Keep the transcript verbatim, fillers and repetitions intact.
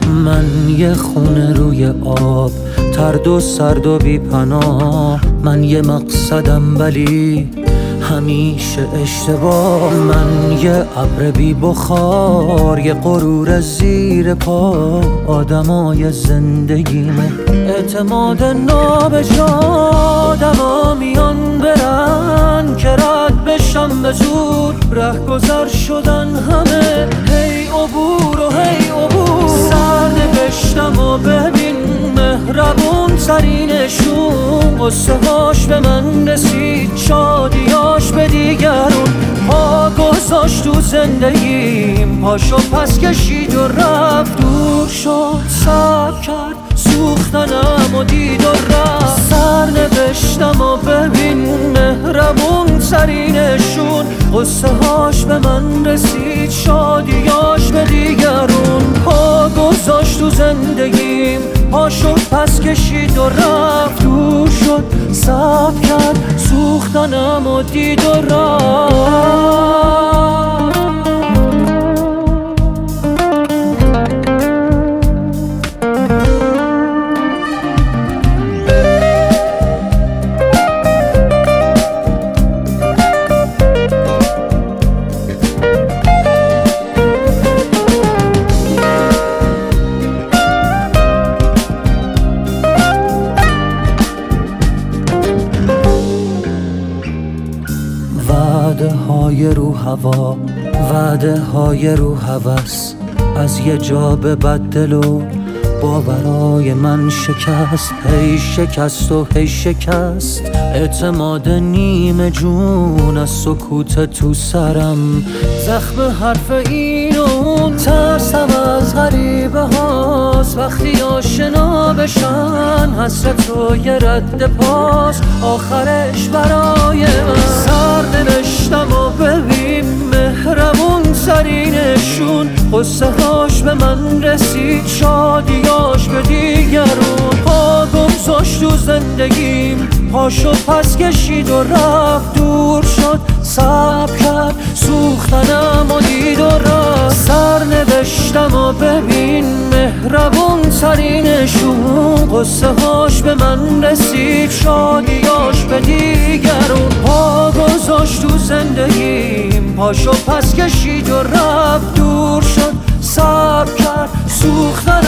من یه خونه روی آب، ترد و سرد و بی پناه. من یه مقصدم ولی همیشه اشتباه. من یه ابر بی بخار، یه غرور زیر پا. آدمای زندگیمه اعتماد نابجا. آدما میان برن که رد بشم به زور. ره گذر شدن همه، هی عبور و هی عبور. سر نوشتم و ببین مهربون ترینشون. قصه هاش به من رسید، شادیاش به دیگرون. پا گذاشت تو زندگیم، پاشو پس کشید و رفت. دور شد صبر کرد، سوختنم و دید و رفت. سر نوشتم و ببین مهربون ترینشون. قصه هاش به من رسید، شادیاش به دیگرون. پا گذاشت تو زندگیم، پاشو پس کشید و رفت. دور شد صبر کرد، سوختنم و دید و رفت. وعده های رو هوا، وعده های رو هوس. از یه جا به بدل و باورای من شکست. هی شکست و هی شکست. اعتماد نیمه جون از سکوت تو سرم. زخم حرف این و اون، ترسم از غریبه هاست. وقتی آشنا بشن حسرت و یه رد پاس. آخرش برای من سر نوشتم و ببین مهربون ترینشون. قصه هاش به من رسید، شادیاش به دیگرون. پا گذاشت تو زندگیم، پاشو پس کشید و رفت. دور شد صبر کرد، سوختنم و دید و رفت. سر نوشتم و ببین مهربون ترینشون. قصه هاش به من رسید، شادیاش به دیگرون. پا گذاشت تو زندگیم، پاشو پس کشید و رفت. دور شد صبر کرد، سوختنم